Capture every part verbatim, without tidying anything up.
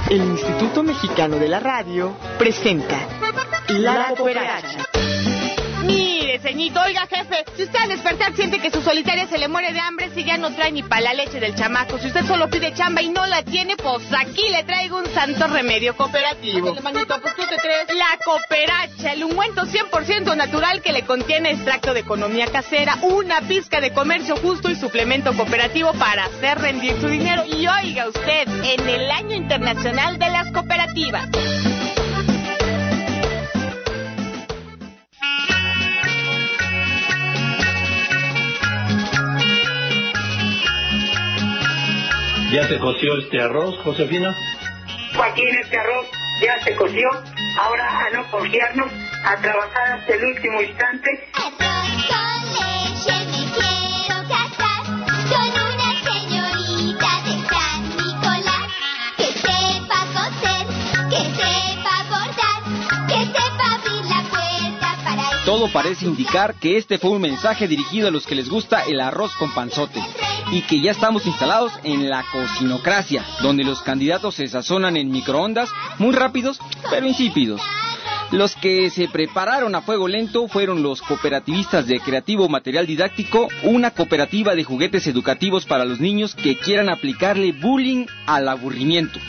El Instituto Mexicano de la Radio presenta La Cooperacha. Mire, ceñito, oiga, jefe, si usted al despertar siente que su solitaria se le muere de hambre, si ya no trae ni para la leche del chamaco, si usted solo pide chamba y no la tiene, pues aquí le traigo un santo remedio cooperativo. Ándale, manito, pues tú te crees. La Cooperacha, el ungüento cien por ciento natural que le contiene extracto de economía casera, una pizca de comercio justo y suplemento cooperativo para hacer rendir su dinero. Y oiga usted, en el Año Internacional de las Cooperativas. ¿Ya se coció este arroz, Josefina? Joaquín, este arroz ya se coció. Ahora a no confiarnos, a trabajar hasta el último instante. Arroz con leche, me quiero casar con una señorita de San Nicolás. Que sepa coser, que sepa bordar, que sepa abrir la puerta para ir. Todo parece indicar que este fue un mensaje dirigido a los que les gusta el arroz con panzote. Y que ya estamos instalados en la cocinocracia, donde los candidatos se sazonan en microondas, muy rápidos, pero insípidos. Los que se prepararon a fuego lento fueron los cooperativistas de Creativo Material Didáctico, una cooperativa de juguetes educativos para los niños que quieran aplicarle bullying al aburrimiento.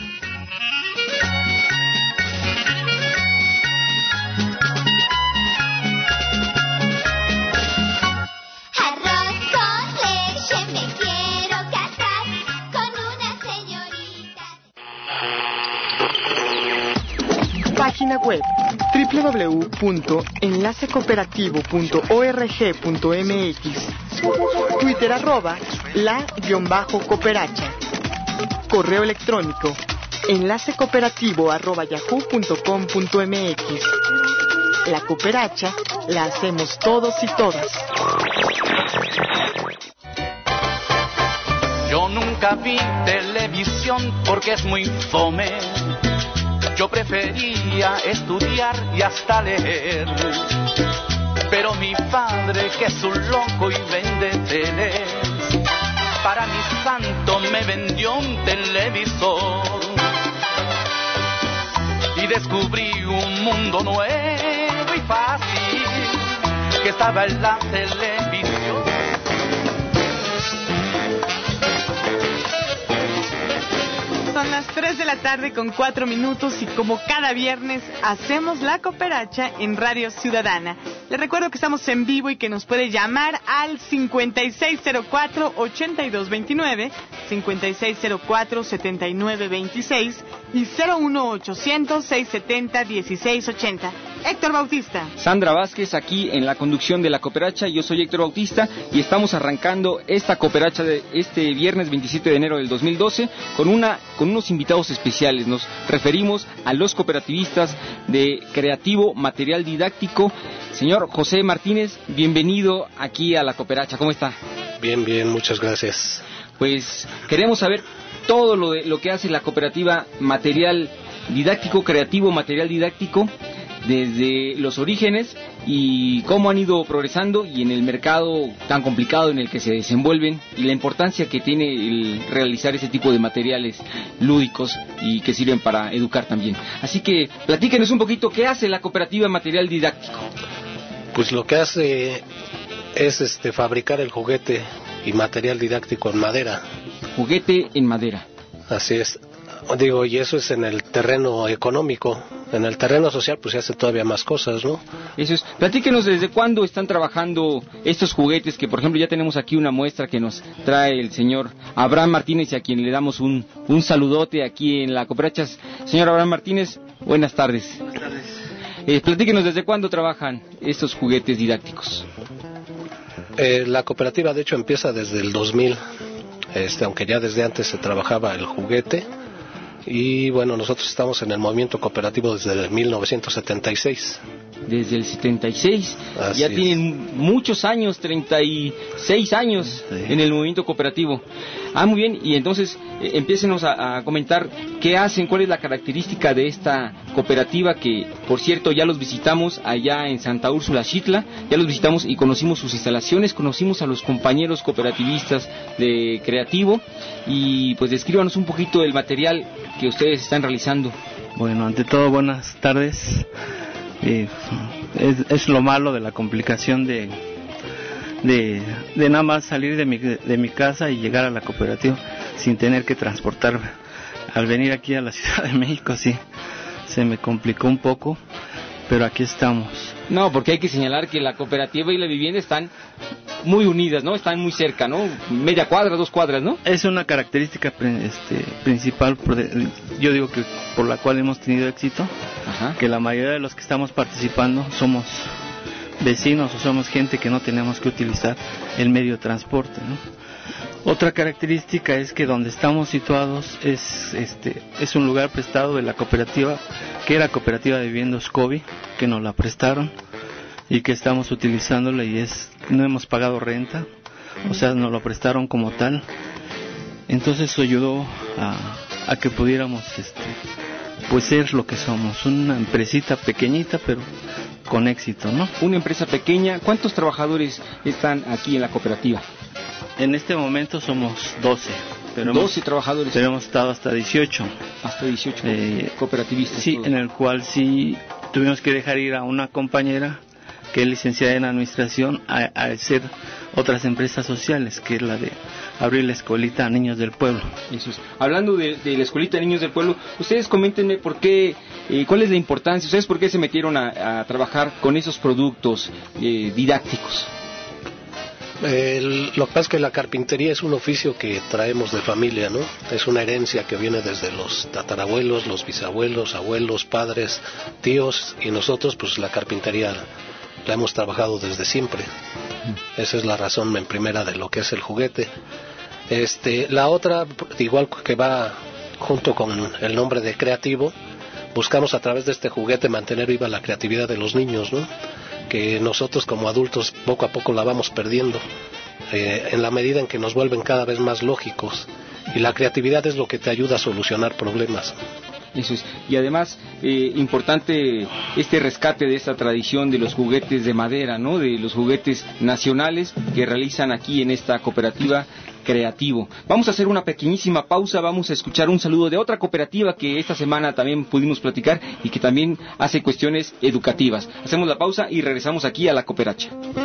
Página web doble u doble u doble u punto enlace cooperativo punto org punto m x. Twitter arroba la-cooperacha. Correo electrónico enlace cooperativo arroba yahoo punto com punto m x. La Cooperacha la hacemos todos y todas. Yo nunca vi televisión porque es muy fome. Yo prefería estudiar y hasta leer. Pero mi padre, que es un loco y vende teles, para mi santo me vendió un televisor. Y descubrí un mundo nuevo y fácil que estaba en la televisión. Son las tres de la tarde con cuatro minutos y como cada viernes hacemos La Cooperacha en Radio Ciudadana. Les recuerdo que estamos en vivo y que nos puede llamar al cincuenta y seis cero cuatro, ochenta y dos veintinueve, cincuenta y seis cero cuatro, setenta y nueve veintiséis y cero uno ochocientos, seiscientos setenta, dieciséis ochenta. Héctor Bautista. Sandra Vázquez aquí en la conducción de La Cooperacha. Yo soy Héctor Bautista y estamos arrancando esta Cooperacha de este viernes veintisiete de enero del dos mil doce con una con unos invitados especiales. Nos referimos a los cooperativistas de Creativo Material Didáctico. Señor José Martínez, bienvenido aquí a La Cooperacha. ¿Cómo está? Bien, bien, muchas gracias. Pues queremos saber todo lo de lo que hace la cooperativa Material Didáctico, Creativo Material Didáctico, desde los orígenes y cómo han ido progresando y en el mercado tan complicado en el que se desenvuelven y la importancia que tiene el realizar ese tipo de materiales lúdicos y que sirven para educar también. Así que platíquenos un poquito qué hace la cooperativa Material Didáctico. Pues lo que hace es este fabricar el juguete y material didáctico en madera. Juguete en madera. Así es. Digo, y eso es en el terreno económico. En el terreno social pues se hace todavía más cosas, ¿no? Eso es. Platíquenos desde cuándo están trabajando estos juguetes, que por ejemplo ya tenemos aquí una muestra que nos trae el señor Abraham Martínez y a quien le damos un, un saludote aquí en La Cooperacha. Señor Abraham Martínez, buenas tardes. Buenas tardes. Eh, platíquenos desde cuándo trabajan estos juguetes didácticos. Eh, la cooperativa de hecho empieza desde el dos mil, este, aunque ya desde antes se trabajaba el juguete. Y bueno, nosotros estamos en el movimiento cooperativo desde mil novecientos setenta y seis. desde el setenta y seis. Así ya es. tienen muchos años, treinta y seis años Sí. en el movimiento cooperativo. Ah, muy bien, y entonces eh, empiécenos a, a comentar qué hacen, cuál es la característica de esta cooperativa que, por cierto, ya los visitamos allá en Santa Úrsula, Xitla, ya los visitamos y conocimos sus instalaciones, conocimos a los compañeros cooperativistas de Creativo y pues descríbanos un poquito del material que ustedes están realizando. Bueno, ante todo, buenas tardes. Eh, es, es lo malo de la complicación de, de, de nada más salir de mi, de mi casa y llegar a la cooperativa sin tener que transportarme. Al venir aquí a la Ciudad de México, sí, se me complicó un poco, pero aquí estamos. No, porque hay que señalar que la cooperativa y la vivienda están muy unidas, ¿no? Están muy cerca, ¿no? Media cuadra, dos cuadras, ¿no? Es una característica este, principal, por de, yo digo que por la cual hemos tenido éxito. Ajá. Que la mayoría de los que estamos participando somos vecinos o somos gente que no tenemos que utilizar el medio de transporte, ¿no? Otra característica es que donde estamos situados es este es un lugar prestado de la cooperativa, que era Cooperativa de Viviendas COVID, que nos la prestaron y que estamos utilizándola y es no hemos pagado renta, o sea, nos lo prestaron como tal. Entonces eso ayudó a, a que pudiéramos este pues ser lo que somos, una empresita pequeñita pero con éxito, ¿no? Una empresa pequeña. ¿Cuántos trabajadores están aquí en la cooperativa? En este momento somos doce, pero doce hemos, trabajadores. pero hemos estado hasta dieciocho. Hasta dieciocho Eh, cooperativistas. Sí, todo. en el cual sí tuvimos que dejar ir a una compañera que es licenciada en administración a, a hacer otras empresas sociales, que es la de abrir la escuelita a niños del pueblo. Eso es. Hablando de, de la escuelita de niños del pueblo, ustedes coméntenme por qué, eh, cuál es la importancia, ustedes por qué se metieron a, a trabajar con esos productos eh, didácticos. El- lo que pasa es que la carpintería es un oficio que traemos de familia, ¿no? Es una herencia que viene desde los tatarabuelos, los bisabuelos, abuelos, padres, tíos, y nosotros pues la carpintería la hemos trabajado desde siempre. Esa es la razón en primera de lo que es el juguete. Este, la otra, igual que va junto con el nombre de Creativo, buscamos a través de este juguete mantener viva la creatividad de los niños, ¿no? Que nosotros como adultos poco a poco la vamos perdiendo, eh, en la medida en que nos vuelven cada vez más lógicos, y la creatividad es lo que te ayuda a solucionar problemas. Eso es. Y además, eh, importante este rescate de esta tradición de los juguetes de madera, ¿no? De los juguetes nacionales que realizan aquí en esta cooperativa Creativo. Vamos a hacer una pequeñísima pausa, vamos a escuchar un saludo de otra cooperativa que esta semana también pudimos platicar y que también hace cuestiones educativas. Hacemos la pausa y regresamos aquí a la Cooperacha.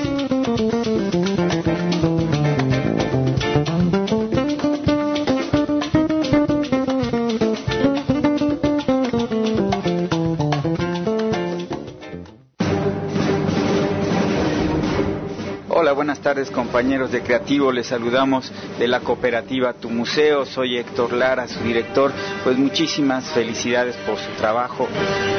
Hola, buenas tardes compañeros de Creativo, les saludamos de la cooperativa Tu Museo, soy Héctor Lara, su director, pues muchísimas felicidades por su trabajo.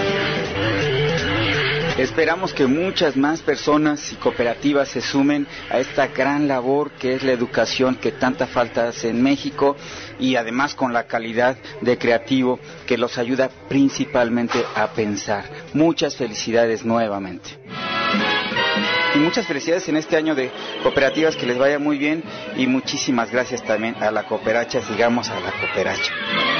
Esperamos que muchas más personas y cooperativas se sumen a esta gran labor que es la educación que tanta falta hace en México y además con la calidad de Creativo que los ayuda principalmente a pensar. Muchas felicidades nuevamente. Y muchas felicidades en este año de cooperativas, que les vaya muy bien y muchísimas gracias también a la Cooperacha, sigamos a la Cooperacha.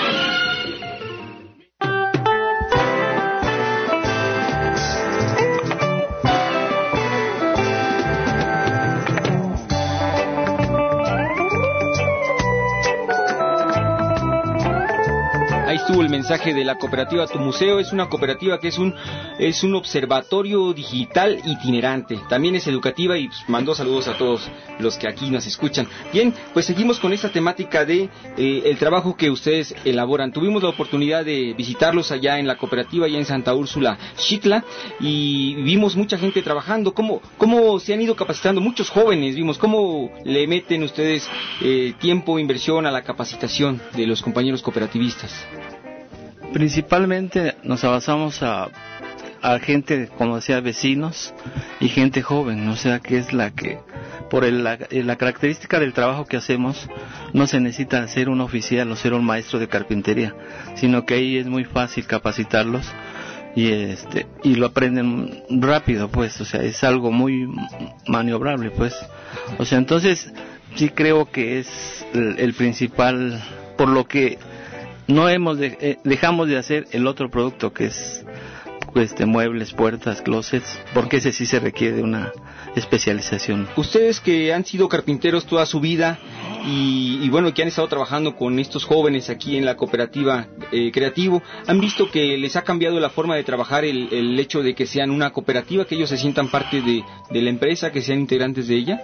Ahí estuvo el mensaje de la cooperativa Tu Museo. Es una cooperativa que es un es un observatorio digital itinerante. También es educativa y pues, mandó saludos a todos los que aquí nos escuchan. Bien, pues seguimos con esta temática de eh, el trabajo que ustedes elaboran. Tuvimos la oportunidad de visitarlos allá en la cooperativa, allá en Santa Úrsula, Xitla, y vimos mucha gente trabajando. ¿Cómo, cómo se han ido capacitando? Muchos jóvenes vimos. ¿Cómo le meten ustedes eh, tiempo, inversión a la capacitación de los compañeros cooperativistas? Principalmente nos basamos a, a gente, como decía, vecinos y gente joven, o sea, que es la que, por el, la, la característica del trabajo que hacemos, no se necesita ser un oficial o ser un maestro de carpintería, sino que ahí es muy fácil capacitarlos y este y lo aprenden rápido, pues, o sea, es algo muy maniobrable, pues, o sea, entonces sí creo que es el, el principal, por lo que no hemos de, eh, dejamos de hacer el otro producto que es este muebles, puertas, closets, porque ese sí se requiere de una especialización. Ustedes que han sido carpinteros toda su vida y, y bueno, que han estado trabajando con estos jóvenes aquí en la cooperativa eh, Creativo, ¿han visto que les ha cambiado la forma de trabajar el, el hecho de que sean una cooperativa, que ellos se sientan parte de, de la empresa, que sean integrantes de ella?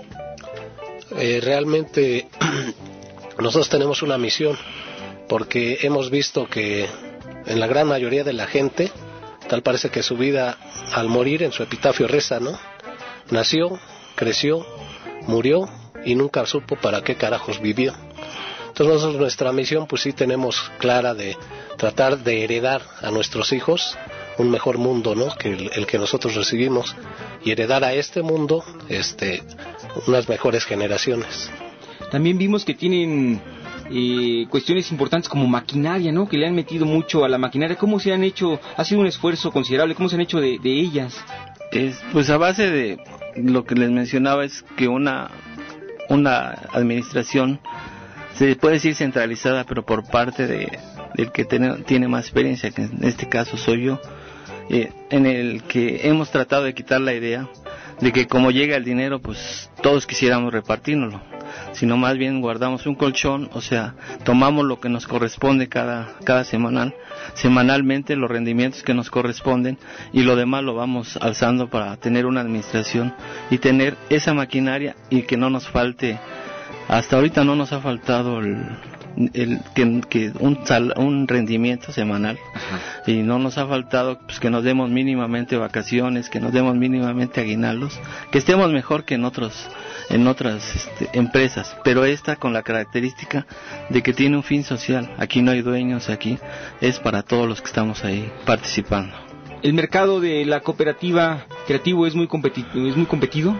Eh, realmente nosotros tenemos una misión, porque hemos visto que en la gran mayoría de la gente, tal parece que su vida al morir en su epitafio reza, ¿no? Nació, creció, murió y nunca supo para qué carajos vivió. Entonces nosotros nuestra misión pues sí tenemos clara de tratar de heredar a nuestros hijos un mejor mundo, ¿no? Que el, el que nosotros recibimos, y heredar a este mundo este unas mejores generaciones. También vimos que tienen eh, cuestiones importantes como maquinaria, ¿no? Que le han metido mucho a la maquinaria. ¿Cómo se han hecho? Ha sido un esfuerzo considerable. ¿Cómo se han hecho de, de ellas? Es, pues a base de lo que les mencionaba, es que una una administración se puede decir centralizada, pero por parte de del que tiene, tiene más experiencia, que en este caso soy yo, eh, en el que hemos tratado de quitar la idea de que como llega el dinero, pues todos quisiéramos repartirnoslo, sino más bien guardamos un colchón, o sea, tomamos lo que nos corresponde cada cada semanal, semanalmente los rendimientos que nos corresponden, y lo demás lo vamos alzando para tener una administración y tener esa maquinaria, y que no nos falte. Hasta ahorita no nos ha faltado el, el que, que un, sal, un rendimiento semanal. Ajá. Y no nos ha faltado pues que nos demos mínimamente vacaciones, que nos demos mínimamente aguinaldos, que estemos mejor que en otros en otras este, empresas, pero esta con la característica de que tiene un fin social. Aquí no hay dueños, aquí es para todos los que estamos ahí participando. ¿El mercado de la cooperativa Creativo es muy competitivo, es muy competido?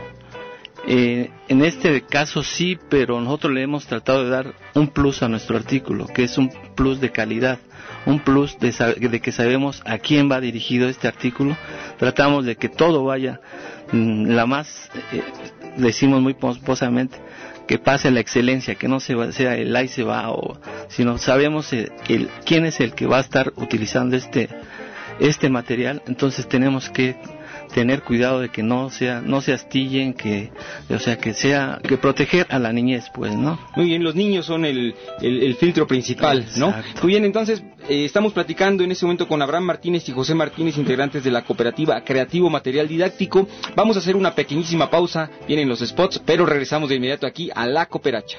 Eh, en este caso sí, pero nosotros le hemos tratado de dar un plus a nuestro artículo, que es un plus de calidad, un plus de, de que sabemos a quién va dirigido este artículo. Tratamos de que todo vaya mmm, la más, eh, decimos muy pomposamente, que pase la excelencia, que no se va, sea el ahí se va, o, sino sabemos el, el, quién es el que va a estar utilizando este este material. Entonces tenemos que tener cuidado de que no sea no se astillen, que o sea que sea que proteger a la niñez, pues, ¿no? Muy bien, los niños son el el, el filtro principal, ¿no? Exacto. Muy bien, entonces eh, estamos platicando en este momento con Abraham Martínez y José Martínez, integrantes de la cooperativa Creativo Material Didáctico. Vamos a hacer una pequeñísima pausa, vienen los spots, pero regresamos de inmediato aquí a La Cooperacha.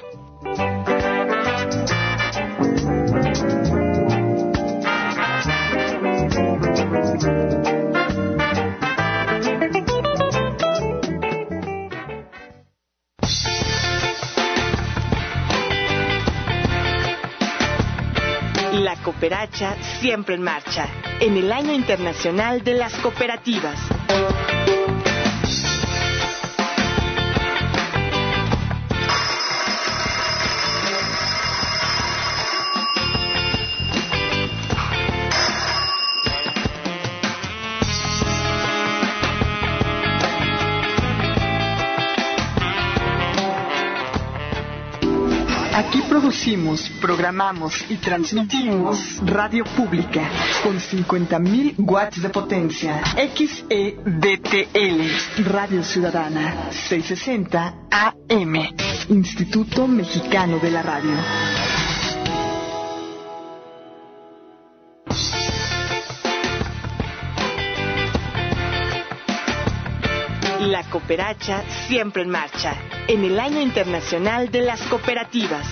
La Cooperacha siempre en marcha, en el Año Internacional de las Cooperativas. Aquí producimos, programamos y transmitimos radio pública con cincuenta mil watts de potencia. X E D T L, Radio Ciudadana, seiscientos sesenta A M, Instituto Mexicano de la Radio. La Cooperacha siempre en marcha, en el Año Internacional de las Cooperativas.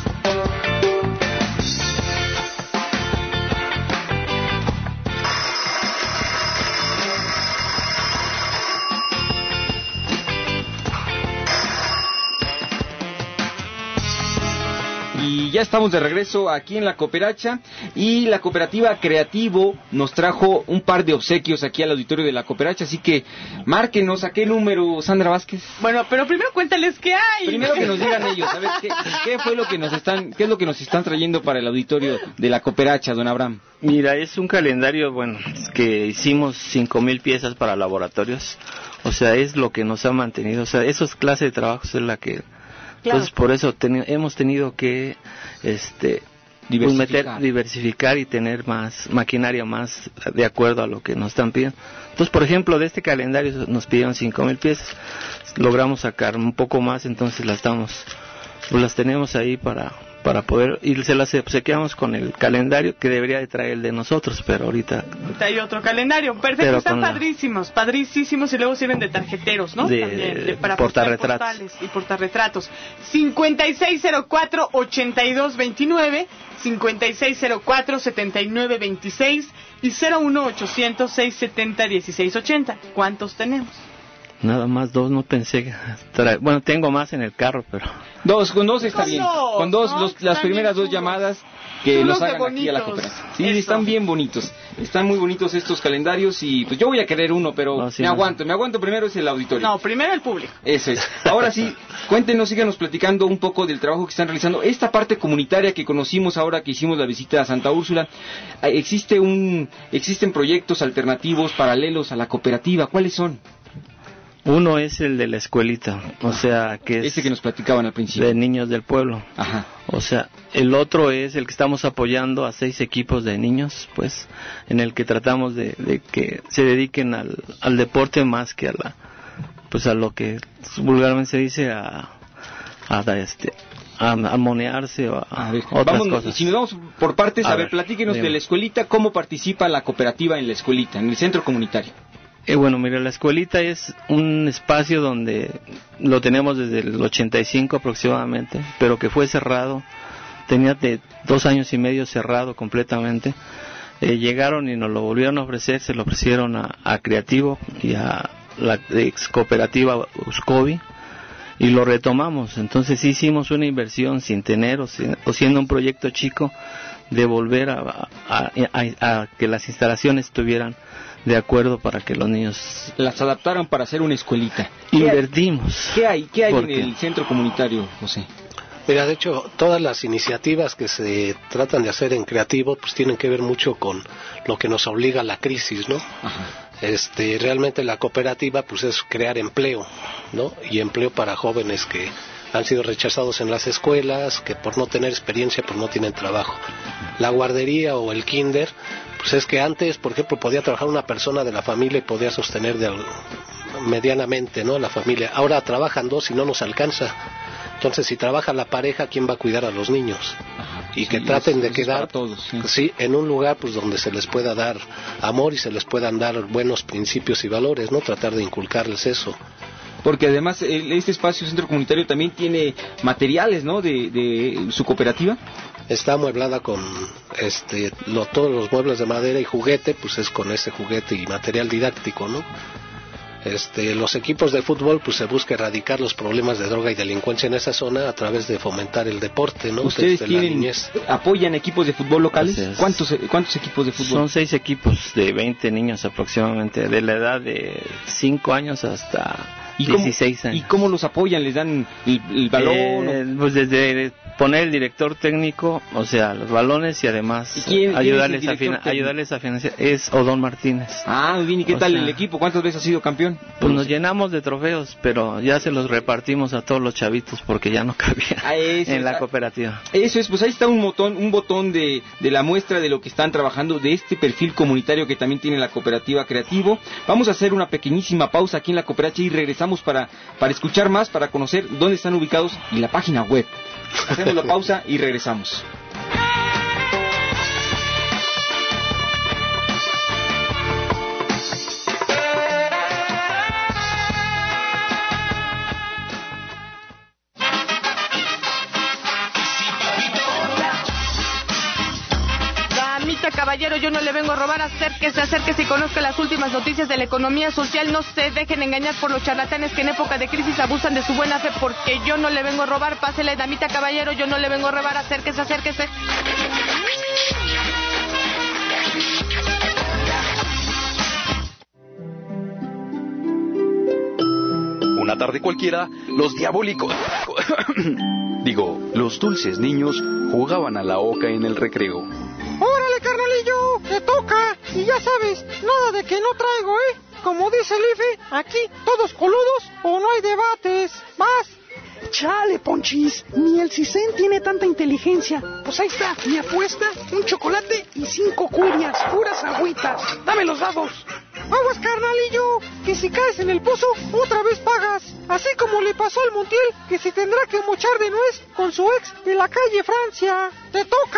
Y ya estamos de regreso aquí en la Cooperacha, y la cooperativa Creativo nos trajo un par de obsequios aquí al auditorio de la Cooperacha, así que márquenos. ¿A qué número, Sandra Vázquez? Bueno, pero primero cuéntales qué hay. Primero que nos digan ellos, a ver, ¿qué, qué fue lo que nos están, qué es lo que nos están trayendo para el auditorio de la Cooperacha, don Abraham? Mira, es un calendario, bueno, que hicimos cinco mil piezas para laboratorios, o sea, es lo que nos ha mantenido, o sea, esos clases de trabajos es la que, claro. Entonces por eso ten, hemos tenido que, este, diversificar. Pues meter, diversificar y tener más maquinaria más de acuerdo a lo que nos están pidiendo. Entonces, por ejemplo, de este calendario nos pidieron cinco mil piezas, logramos sacar un poco más, entonces las estamos, pues las tenemos ahí para para poder, y se las obsequiamos con el calendario que debería de traer el de nosotros, pero ahorita hay otro calendario. Perfecto, están padrísimos, la... padrísimos, y luego sirven de tarjeteros, ¿no? De, También, de para portarretratos y portarretratos. cincuenta y seis cero cuatro, ochenta y dos veintinueve, cincuenta y seis cero cuatro, setenta y nueve veintiséis y cero uno ochocientos, seiscientos setenta, dieciséis ochenta. ¿Cuántos tenemos? Nada más dos, no pensé que tra... bueno, tengo más en el carro, pero dos, con dos está con bien, dos, con dos, ¿no? los, las primeras dos llamadas que nos hagan aquí a la cooperación. Sí, Eso. Están bien bonitos, están muy bonitos estos calendarios, y pues yo voy a querer uno, pero no, sí, me no. aguanto, me aguanto primero es el auditorio. No, primero el público. Eso es. Ahora sí, cuéntenos, síganos platicando un poco del trabajo que están realizando, esta parte comunitaria que conocimos ahora que hicimos la visita a Santa Úrsula. Existe un, existen proyectos alternativos paralelos a la cooperativa, ¿cuáles son? Uno es el de la escuelita, o sea, que es ese que nos platicaban al principio, de niños del pueblo. Ajá. O sea, el otro es el que estamos apoyando a seis equipos de niños, pues, en el que tratamos de, de que se dediquen al, al deporte más que a la, pues, a lo que vulgarmente se dice a, a este, a, a monearse o a, a ver, otras vamos, cosas. Si nos vamos por partes, a, a ver, ver, platíquenos dime. de la escuelita, cómo participa la cooperativa en la escuelita, en el centro comunitario. Eh, bueno, mira, la escuelita es un espacio donde lo tenemos desde el ochenta y cinco aproximadamente, pero que fue cerrado, tenía de dos años y medio cerrado completamente. Eh, llegaron y nos lo volvieron a ofrecer, se lo ofrecieron a, a Creativo y a la ex cooperativa Uscovi, y lo retomamos. Entonces sí hicimos una inversión sin tener, o, sin, o siendo un proyecto chico, de volver a, a, a, a que las instalaciones estuvieran de acuerdo para que los niños las adaptaron para hacer una escuelita. Invertimos. ¿Qué hay? ¿Qué hay en el centro comunitario, José? Mira, de hecho, todas las iniciativas que se tratan de hacer en Creativo, pues tienen que ver mucho con lo que nos obliga la crisis, ¿no? Ajá. Este, realmente la cooperativa, pues es crear empleo, ¿no? Y empleo para jóvenes que han sido rechazados en las escuelas, que por no tener experiencia, pues no tienen trabajo. La guardería o el kinder, pues es que antes, por ejemplo, podía trabajar una persona de la familia y podía sostener de, medianamente, ¿no?, la familia. Ahora trabajan dos y no nos alcanza. Entonces, si trabaja la pareja, ¿quién va a cuidar a los niños? Ajá, y que sí, traten de quedar todos, sí. sí, en un lugar pues donde se les pueda dar amor y se les puedan dar buenos principios y valores, ¿no? Tratar de inculcarles eso. Porque además este espacio centro comunitario también tiene materiales, ¿no?, de, de su cooperativa. Está amueblada con este lo, todos los muebles de madera y juguete, pues es con ese juguete y material didáctico, ¿no? Este, los equipos de fútbol, pues se busca erradicar los problemas de droga y delincuencia en esa zona a través de fomentar el deporte, ¿no? ¿Ustedes tienen, apoyan equipos de fútbol locales? ¿Cuántos, ¿Cuántos equipos de fútbol? Son seis equipos de veinte niños aproximadamente, de la edad de cinco años hasta ¿Y dieciséis cómo, años. ¿Y cómo los apoyan? ¿Les dan el, el balón? Eh, pues desde poner el director técnico, o sea, los balones, y además ¿Y quién, ayudarles, quién es a fina, ayudarles a financiar. Es Odón Martínez. Ah, bien, ¿y qué o tal sea, el equipo? ¿Cuántas veces ha sido campeón? Pues nos llenamos de trofeos, pero ya se los repartimos a todos los chavitos porque ya no cabía ah, eso, en la cooperativa. Eso es, pues ahí está un botón, un botón de, de la muestra de lo que están trabajando, de este perfil comunitario que también tiene la cooperativa Creativo. Vamos a hacer una pequeñísima pausa aquí en la cooperativa y regresamos para, para escuchar más, para conocer dónde están ubicados y la página web. Hacemos la pausa y regresamos. Damita, caballero, yo no le vengo a robar, acérquese, acérquese y conozca las últimas noticias de la economía social. No se dejen engañar por los charlatanes que en época de crisis abusan de su buena fe, porque yo no le vengo a robar. Pásele, damita, caballero, yo no le vengo a robar, acérquese, acérquese. Una tarde cualquiera, los diabólicos... Digo, los dulces niños jugaban a la oca en el recreo. ¡Órale, carnalillo! ¡Te toca! Y ya sabes, nada de que no traigo, ¿eh? Como dice el Ife, aquí todos coludos o no hay debates. ¡Vas! Chale, Ponchis, ni el Cisen tiene tanta inteligencia. Pues ahí está, mi apuesta, un chocolate y cinco curias, puras agüitas. Dame los dados. Aguas, carnalillo, que si caes en el pozo, otra vez pagas. Así como le pasó al Montiel, que se tendrá que mochar de nuez con su ex de la calle Francia. ¡Te toca!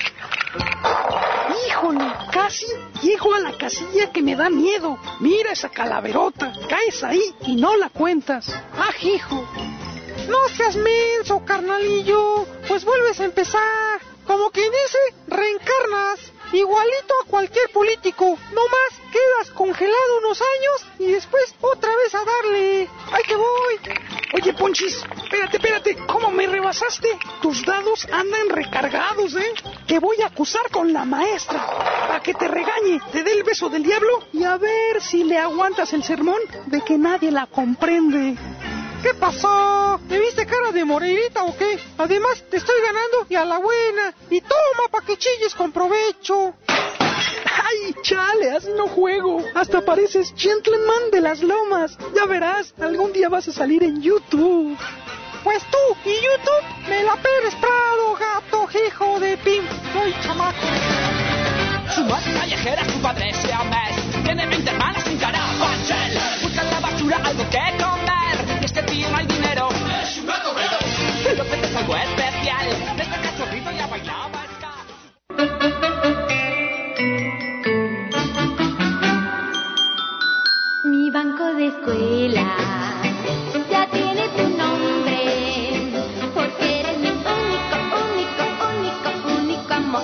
Híjole, casi llego a la casilla que me da miedo. Mira esa calaverota, caes ahí y no la cuentas. ¡Ah, hijo! No seas menso, carnalillo, pues vuelves a empezar. Como quien dice, reencarnas, igualito a cualquier político. No más quedas congelado unos años y después otra vez a darle. ¡Ay, que voy! Oye, Ponchis, espérate, espérate, ¿cómo me rebasaste? Tus dados andan recargados, ¿eh? Te voy a acusar con la maestra, para que te regañe, te dé el beso del diablo y a ver si le aguantas el sermón de que nadie la comprende. ¿Qué pasó? ¿Me viste cara de moreirita o qué? Además, te estoy ganando y a la buena. Y toma pa' que chilles con provecho. ¡Ay, chale! Así no juego. Hasta pareces gentleman de las lomas. Ya verás, algún día vas a salir en YouTube. Pues tú y YouTube me la Pérez Prado, gato, hijo de pim. Soy chamaco. Su madre callejera, su padre se ames. Tiene veinte hermanas sin carapachel. Busca en la basura algo que comer. Y este tío no hay dinero. Es un gato verde. Pero es algo especial. Desde cachorrito ya bailaba ska. Mi banco de escuela ya tiene tu nombre, porque eres mi único, único, único, único amor.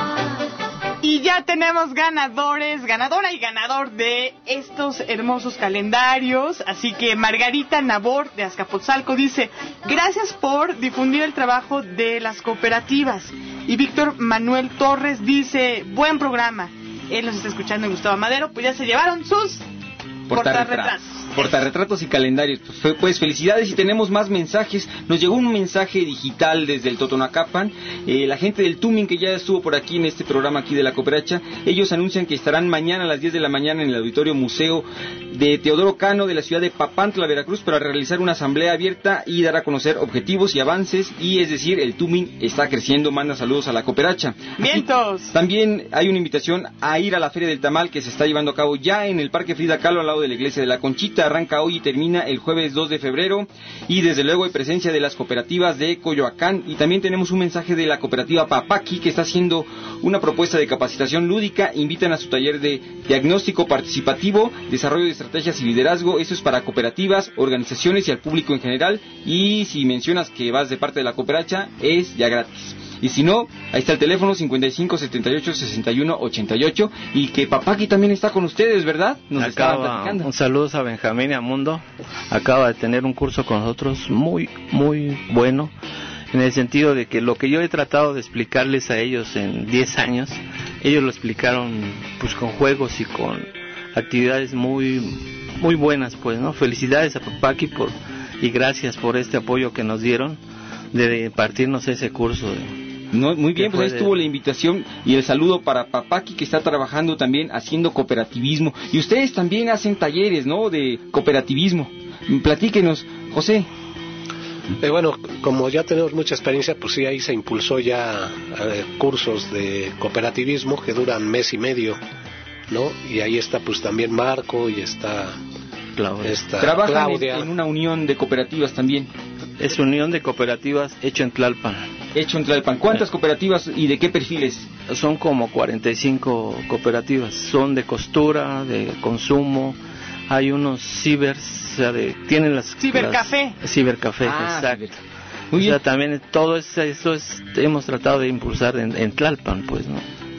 Y ya tenemos ganadores, ganadora y ganador de estos hermosos calendarios. Así que Margarita Nabor de Azcapotzalco dice: gracias por difundir el trabajo de las cooperativas. Y Víctor Manuel Torres dice: buen programa. Él nos está escuchando en Gustavo Madero. Pues ya se llevaron sus portarretratos. Portarretratos y calendarios. Pues, pues felicidades, y tenemos más mensajes. Nos llegó un mensaje digital desde el Totonacapan. Eh, la gente del Tumin, que ya estuvo por aquí en este programa aquí de la Cooperacha, ellos anuncian que estarán mañana a las diez de la mañana en el Auditorio Museo de Teodoro Cano de la ciudad de Papantla, Veracruz, para realizar una asamblea abierta y dar a conocer objetivos y avances. Y es decir, el Tumin está creciendo. Manda saludos a la Cooperacha. ¡Vientos! También hay una invitación a ir a la Feria del Tamal, que se está llevando a cabo ya en el Parque Frida Kahlo, al lado de la Iglesia de la Conchita. Arranca hoy y termina el jueves dos de febrero, y desde luego hay presencia de las cooperativas de Coyoacán. Y también tenemos un mensaje de la cooperativa Papaki, que está haciendo una propuesta de capacitación lúdica. Invitan a su taller de diagnóstico participativo, desarrollo de estrategias y liderazgo. Eso es para cooperativas, organizaciones y al público en general, y si mencionas que vas de parte de la Cooperacha, es ya gratis. Y si no, ahí está el teléfono cincuenta y cinco, setenta y ocho, sesenta y uno, ochenta y ocho. Y que Papaki también está con ustedes, ¿verdad? Nos Acaba, un saludo a Benjamín y a Mundo. Acaba de tener un curso con nosotros muy, muy bueno, en el sentido de que lo que yo he tratado de explicarles a ellos en diez años, ellos lo explicaron pues con juegos y con actividades muy, muy buenas, pues, ¿no? Felicidades a Papaki por, y gracias por este apoyo que nos dieron de impartirnos ese curso de... No, muy bien, pues ahí estuvo la invitación y el saludo para Papaki, que está trabajando también haciendo cooperativismo. Y ustedes también hacen talleres, ¿no?, de cooperativismo. Platíquenos, José. Eh, bueno, como ya tenemos mucha experiencia, pues sí, ahí se impulsó ya eh, cursos de cooperativismo que duran mes y medio, ¿no? Y ahí está pues también Marco y está... Claudia. Está Trabajan Claudia. En, en una unión de cooperativas también. Es unión de cooperativas hecho en Tlalpan. Hecho en Tlalpan. ¿Cuántas cooperativas y de qué perfiles? Son como cuarenta y cinco cooperativas. Son de costura, de consumo. Hay unos cibers, o sea, de, tienen las... Cibercafé. Las, cibercafé, ah, exacto. Ciber. Muy o bien. sea, también todo eso, eso es, hemos tratado de impulsar en, en Tlalpan, pues, ¿no?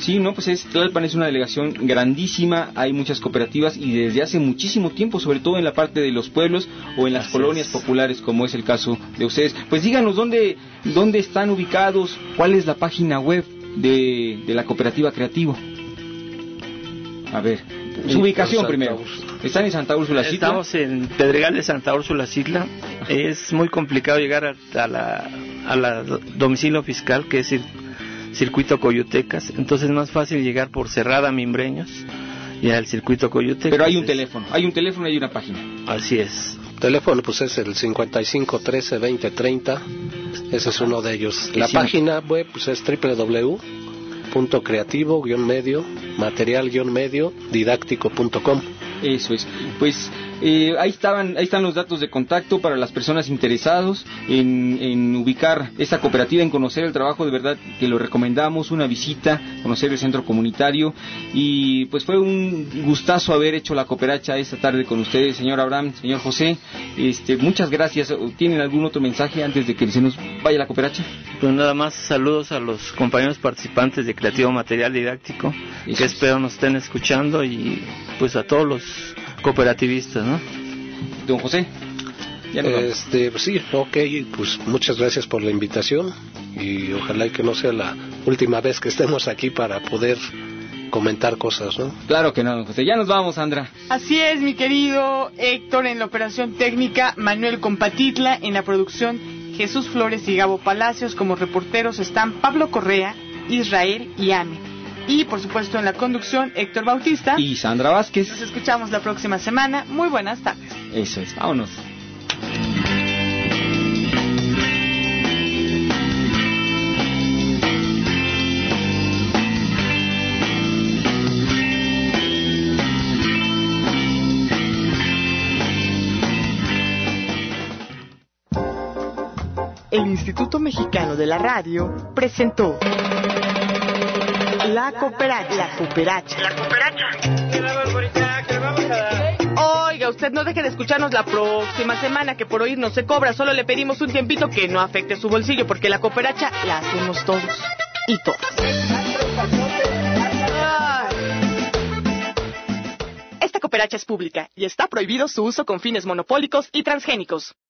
Sí, no, pues es, Tlalpan es una delegación grandísima, hay muchas cooperativas y desde hace muchísimo tiempo, sobre todo en la parte de los pueblos o en las Así colonias es. populares, como es el caso de ustedes. Pues díganos dónde, dónde están ubicados, cuál es la página web de, de la cooperativa Creativo. A ver, su ubicación primero. ¿Están en Santa Úrsula Citla? Estamos en Pedregal de Santa Úrsula Citla. Es muy complicado llegar a, a la a la domicilio fiscal, que es el circuito Coyotecas. Entonces es más fácil llegar por Cerrada Mimbreños y al circuito Coyotecas. Pero hay un teléfono, hay un teléfono y hay una página. Así es. El teléfono pues es el cincuenta y cinco trece veinte treinta. Ese es uno de ellos. La sí, página web pues es doble u doble u doble u punto creativo guion medio material guion medio didáctico punto com. Eso es. Pues eh, ahí estaban, ahí están los datos de contacto para las personas interesados en, en ubicar esta cooperativa, en conocer el trabajo, de verdad que lo recomendamos, una visita, conocer el centro comunitario, y pues fue un gustazo haber hecho la cooperacha esta tarde con ustedes, señor Abraham, señor José. Este, muchas gracias. ¿Tienen algún otro mensaje antes de que se nos vaya la cooperacha? Pues nada más, saludos a los compañeros participantes de Creativo Material Didáctico, Eso que es. espero nos estén escuchando, y pues a todos los cooperativistas, ¿no? Don José. Ya este, pues sí, ok, pues muchas gracias por la invitación y ojalá y que no sea la última vez que estemos aquí para poder comentar cosas, ¿no? Claro que no, don José. Ya nos vamos, Sandra. Así es, mi querido Héctor, en la operación técnica, Manuel Compatitla, en la producción, Jesús Flores y Gabo Palacios. Como reporteros están Pablo Correa, Israel y Ame. Y por supuesto en la conducción, Héctor Bautista y Sandra Vázquez. Nos escuchamos la próxima semana. Muy buenas tardes. Eso es, vámonos. El Instituto Mexicano de la Radio presentó La Cooperacha. La Cooperacha. La Cooperacha. Oiga, usted no deje de escucharnos la próxima semana, que por oír no se cobra. Solo le pedimos un tiempito que no afecte su bolsillo, porque la cooperacha la hacemos todos y todas. Esta cooperacha es pública y está prohibido su uso con fines monopólicos y transgénicos.